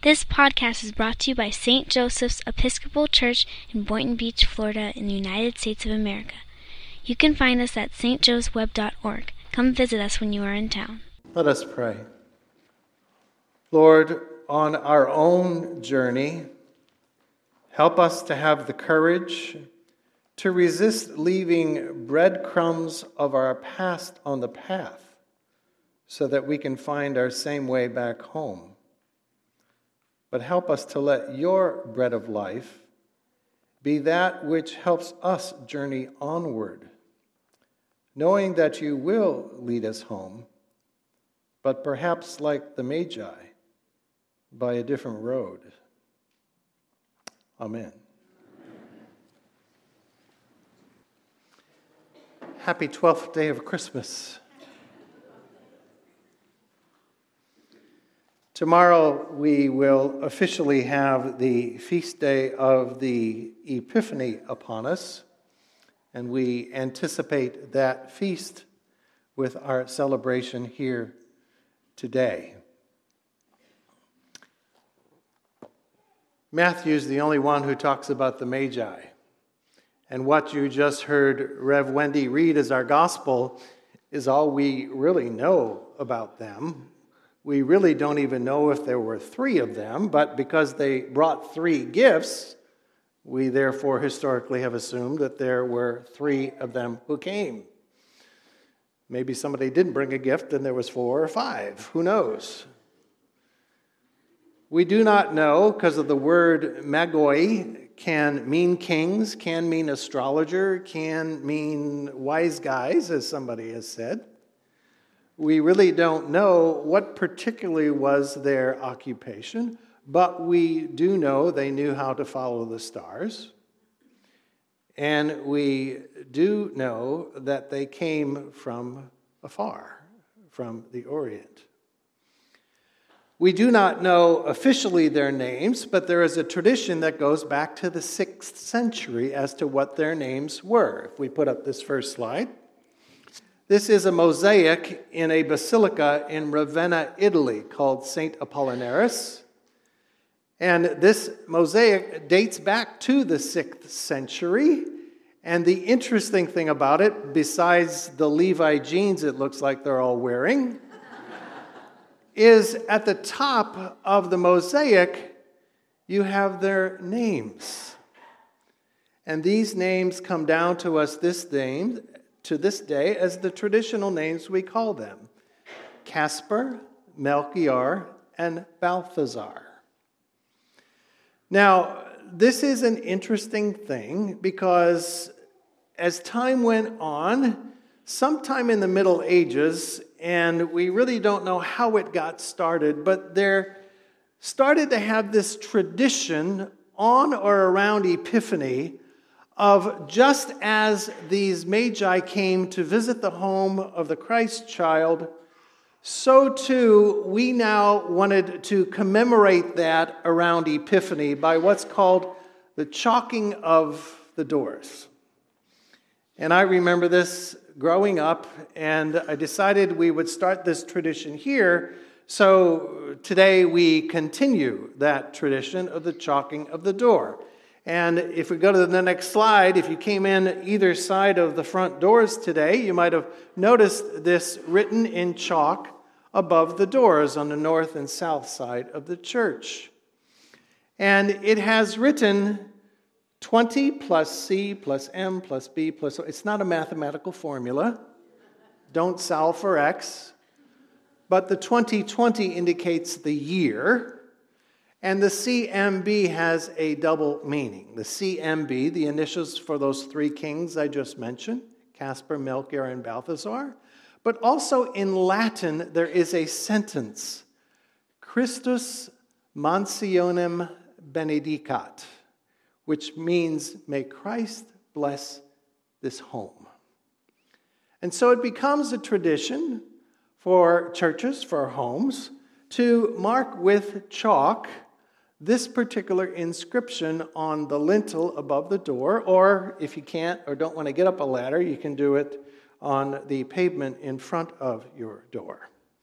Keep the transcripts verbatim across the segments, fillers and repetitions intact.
This podcast is brought to you by Saint Joseph's Episcopal Church in Boynton Beach, Florida, in the United States of America. You can find us at s t joes web dot org. Come visit us when you are in town. Let us pray. Lord, on our own journey, help us to have the courage to resist leaving breadcrumbs of our past on the path so that we can find our same way back home. But help us to let your bread of life be that which helps us journey onward, knowing that you will lead us home, but perhaps like the Magi, by a different road. Amen. Happy twelfth day of Christmas. Tomorrow we will officially have the feast day of the Epiphany upon us, and we anticipate that feast with our celebration here today. Matthew is the only one who talks about the Magi. And what you just heard Rev Wendy read as our gospel is all we really know about them. We really don't even know if there were three of them, but because they brought three gifts, we therefore historically have assumed that there were three of them who came. Maybe somebody didn't bring a gift and there was four or five. Who knows? We do not know, because of the word magoi can mean kings, can mean astrologer, can mean wise guys, as somebody has said. We really don't know what particularly was their occupation, but we do know they knew how to follow the stars. And we do know that they came from afar, from the Orient. We do not know officially their names, but there is a tradition that goes back to the sixth century as to what their names were. If we put up this first slide. This is a mosaic in a basilica in Ravenna, Italy, called Saint Apollinaris. And this mosaic dates back to the sixth century. And the interesting thing about it, besides the Levi jeans it looks like they're all wearing, is at the top of the mosaic, you have their names. And these names come down to us this day, to this day as the traditional names we call them: Caspar, Melchior, and Balthazar. Now, this is an interesting thing because as time went on, sometime in the Middle Ages, and we really don't know how it got started, but there started to have this tradition on or around Epiphany of just as these Magi came to visit the home of the Christ child, so too we now wanted to commemorate that around Epiphany by what's called the chalking of the doors. And I remember this growing up, and I decided we would start this tradition here. So today we continue that tradition of the chalking of the door. And if we go to the next slide, if you came in either side of the front doors today, you might have noticed this written in chalk above the doors on the north and south side of the church. And it has written twenty plus C plus M plus B plus... It's not a mathematical formula. Don't solve for X. But the twenty twenty indicates the year. And the C M B has a double meaning. The C M B, the initials for those three kings I just mentioned, Caspar, Melchior, and Balthazar. But also in Latin, there is a sentence, Christus mansionem benedicat, which means, may Christ bless this home. And so it becomes a tradition for churches, for homes, to mark with chalk this particular inscription on the lintel above the door, or if you can't or don't want to get up a ladder, you can do it on the pavement in front of your door.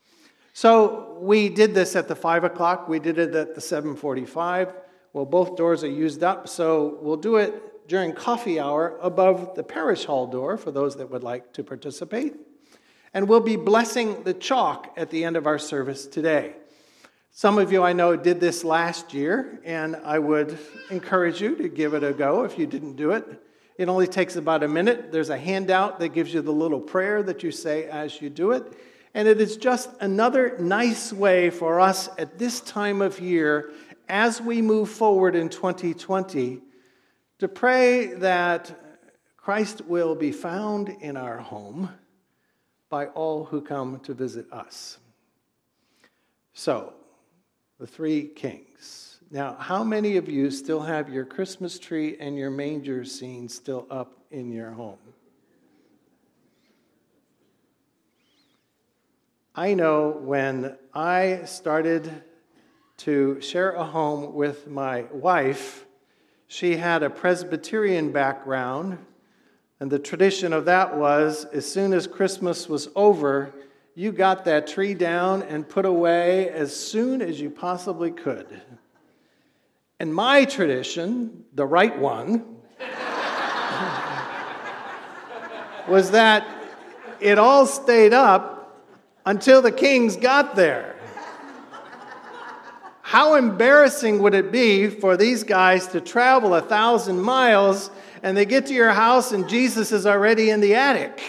So we did this at the five o'clock. We did it at the seven forty-five. Well, both doors are used up, so we'll do it during coffee hour above the parish hall door for those that would like to participate. And we'll be blessing the chalk at the end of our service today. Some of you I know did this last year, and I would encourage you to give it a go if you didn't do it. It only takes about a minute. There's a handout that gives you the little prayer that you say as you do it. And it is just another nice way for us at this time of year, as we move forward in twenty twenty, to pray that Christ will be found in our home by all who come to visit us. So, the three kings. Now, how many of you still have your Christmas tree and your manger scene still up in your home? I know when I started to share a home with my wife, she had a Presbyterian background, and the tradition of that was, as soon as Christmas was over, you got that tree down and put away as soon as you possibly could. And my tradition, the right one, was that it all stayed up until the kings got there. How embarrassing would it be for these guys to travel a thousand miles and they get to your house and Jesus is already in the attic?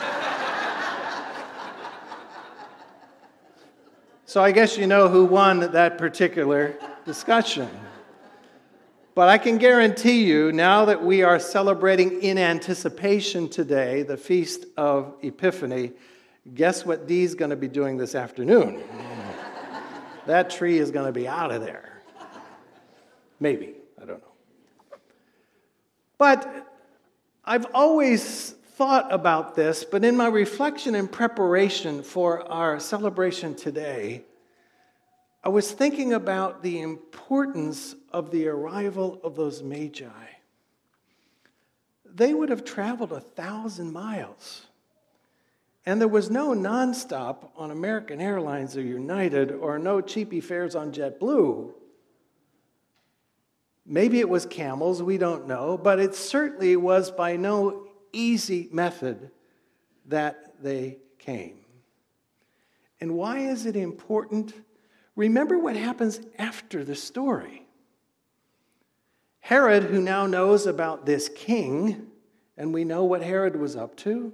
So I guess you know who won that particular discussion. But I can guarantee you, now that we are celebrating in anticipation today the Feast of Epiphany, guess what Dee's going to be doing this afternoon? That tree is going to be out of there. Maybe. I don't know. But I've always thought about this, but in my reflection and preparation for our celebration today, I was thinking about the importance of the arrival of those magi. They would have traveled a thousand miles. And there was no nonstop on American Airlines or United or no cheapy fares on JetBlue. Maybe it was camels, we don't know, but it certainly was by no easy method that they came. And why is it important? Remember what happens after the story. Herod, who now knows about this king, and we know what Herod was up to,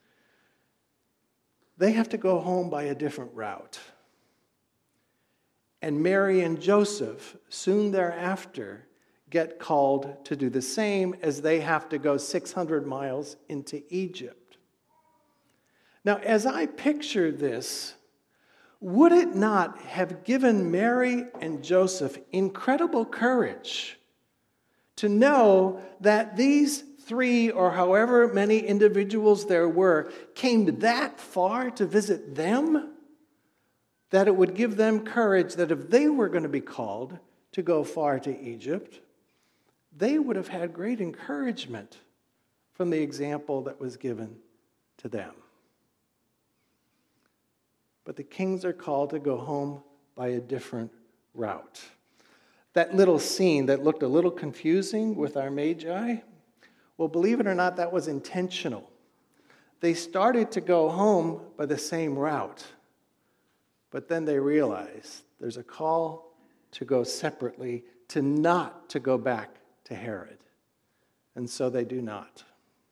they have to go home by a different route. And Mary and Joseph, soon thereafter, get called to do the same as they have to go six hundred miles into Egypt. Now, as I picture this, would it not have given Mary and Joseph incredible courage to know that these three or however many individuals there were came that far to visit them, that it would give them courage that if they were going to be called to go far to Egypt, they would have had great encouragement from the example that was given to them. But the kings are called to go home by a different route. That little scene that looked a little confusing with our magi, well, believe it or not, that was intentional. They started to go home by the same route, but then they realized there's a call to go separately, to not to go back to Herod. And so they do not.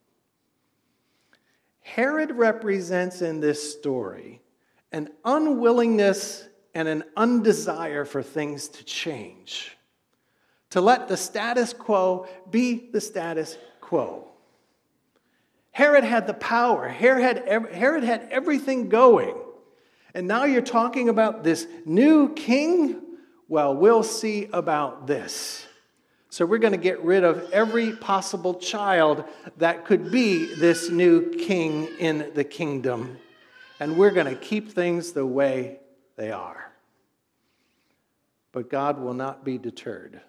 Herod represents in this story an unwillingness and an undesire for things to change, to let the status quo be the status quo. Herod had the power. Herod had, Herod had everything going. And now you're talking about this new king? Well, we'll see about this. So we're going to get rid of every possible child that could be this new king in the kingdom. And we're going to keep things the way they are. But God will not be deterred.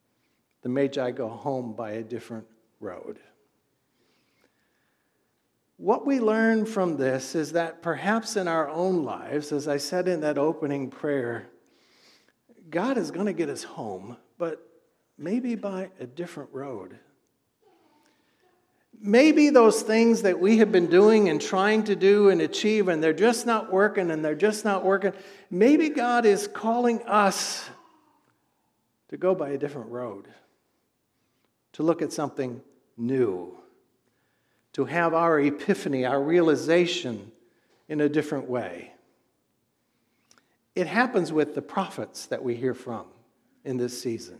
The Magi go home by a different road. what we learn from this is that perhaps in our own lives, as I said in that opening prayer, God is going to get us home, but maybe by a different road. Maybe those things that we have been doing and trying to do and achieve, and they're just not working, and they're just not working, maybe God is calling us to go by a different road, to look at something new, to have our epiphany, our realization in a different way. It happens with the prophets that we hear from in this season.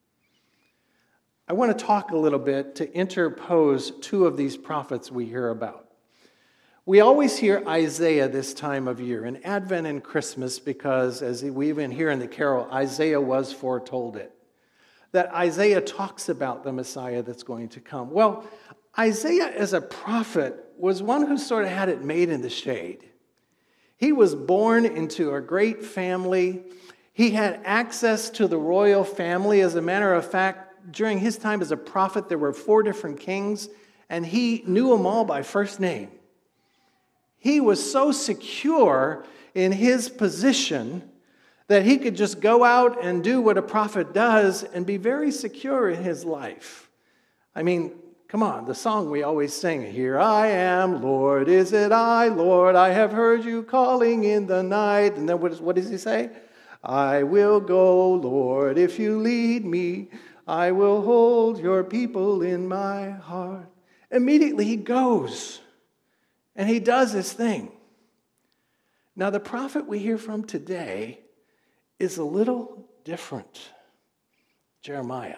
I want to talk a little bit to interpose two of these prophets we hear about. We always hear Isaiah this time of year, in Advent and Christmas, because as we even hear in the carol, Isaiah was foretold it, that Isaiah talks about the Messiah that's going to come. Well, Isaiah as a prophet was one who sort of had it made in the shade. He was born into a great family. He had access to the royal family. As a matter of fact, during his time as a prophet, there were four different kings, and he knew them all by first name. He was so secure in his position that he could just go out and do what a prophet does and be very secure in his life. I mean, come on, the song we always sing, "Here I am, Lord, is it I, Lord, I have heard you calling in the night." And then what, is, what does he say? "I will go, Lord, if you lead me. I will hold your people in my heart." Immediately he goes and he does his thing. Now the prophet we hear from today is a little different. Jeremiah.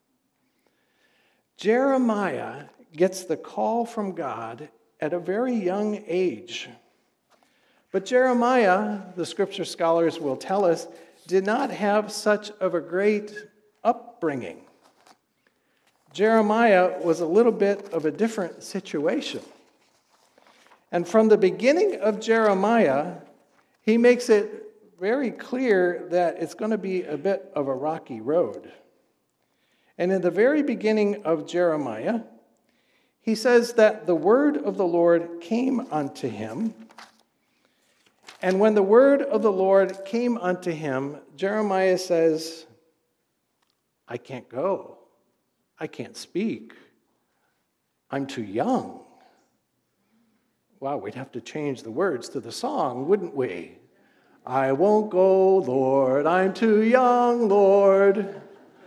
Jeremiah gets the call from God at a very young age. But Jeremiah, the scripture scholars will tell us, did not have such of a great upbringing. Jeremiah was a little bit of a different situation. And from the beginning of Jeremiah, he makes it very clear that it's going to be a bit of a rocky road. And in the very beginning of Jeremiah, he says that the word of the Lord came unto him. And when the word of the Lord came unto him, Jeremiah says, "I can't go. I can't speak. I'm too young." Wow, we'd have to change the words to the song, wouldn't we? "I won't go, Lord. I'm too young, Lord."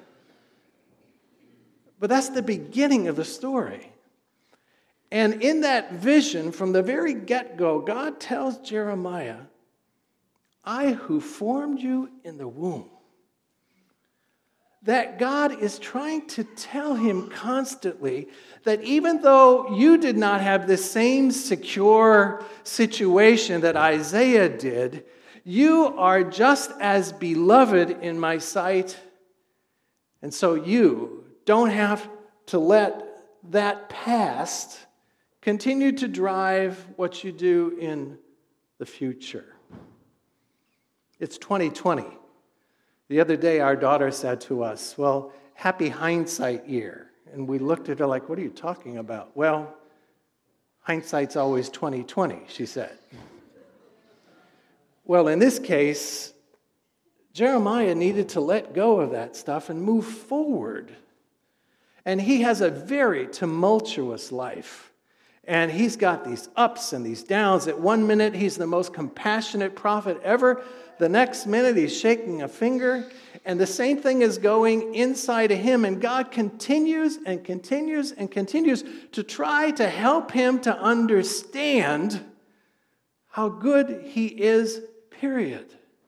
But that's the beginning of the story. And in that vision, from the very get-go, God tells Jeremiah, "I who formed you in the womb." That God is trying to tell him constantly that even though you did not have the same secure situation that Isaiah did, you are just as beloved in my sight. And so you don't have to let that past continue to drive what you do in the future. It's twenty twenty. The other day, our daughter said to us, "Well, happy hindsight year." And we looked at her like, "What are you talking about?" "Well, hindsight's always twenty twenty, she said. Well, in this case, Jeremiah needed to let go of that stuff and move forward. And he has a very tumultuous life. And he's got these ups and these downs. At one minute, he's the most compassionate prophet ever. The next minute, he's shaking a finger. And the same thing is going inside of him. And God continues and continues and continues to try to help him to understand how good he is, period.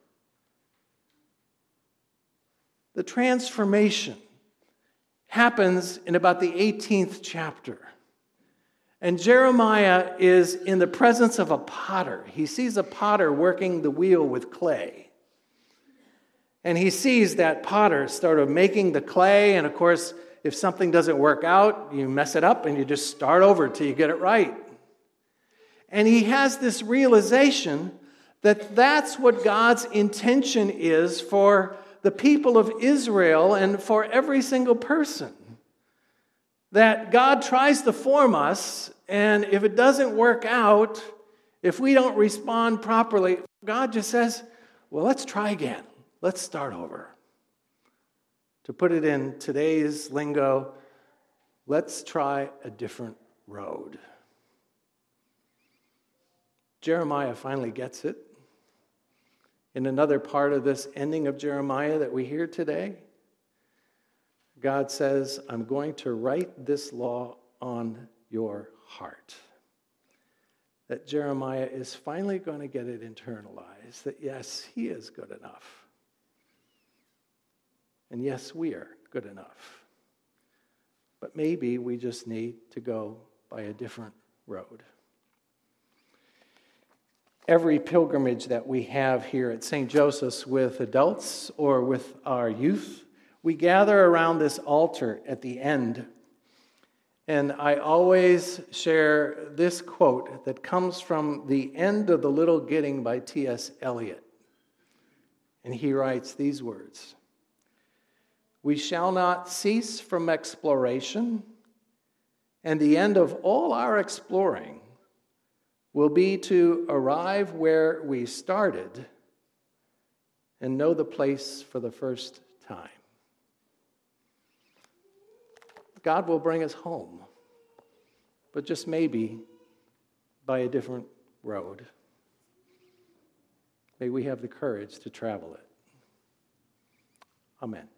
The transformation happens in about the eighteenth chapter. And Jeremiah is in the presence of a potter. He sees a potter working the wheel with clay. And he sees that potter sort of making the clay. And of course, if something doesn't work out, you mess it up and you just start over till you get it right. And he has this realization that that's what God's intention is for the people of Israel and for every single person. that God tries to form us, and if it doesn't work out, if we don't respond properly, God just says, well, let's try again. Let's start over. To put it in today's lingo, let's try a different road. Jeremiah finally gets it. In another part of this ending of Jeremiah that we hear today, God says, I'm going to write this law on your heart. That Jeremiah is finally going to get it internalized, that yes, he is good enough. And yes, we are good enough. But maybe we just need to go by a different road. Every pilgrimage that we have here at Saint Joseph's with adults or with our youth, we gather around this altar at the end. And I always share this quote that comes from The End of the Little Gidding by T S Eliot. And he writes these words: "We shall not cease from exploration, and the end of all our exploring will be to arrive where we started and know the place for the first time." God will bring us home, but just maybe by a different road. May we have the courage to travel it. Amen.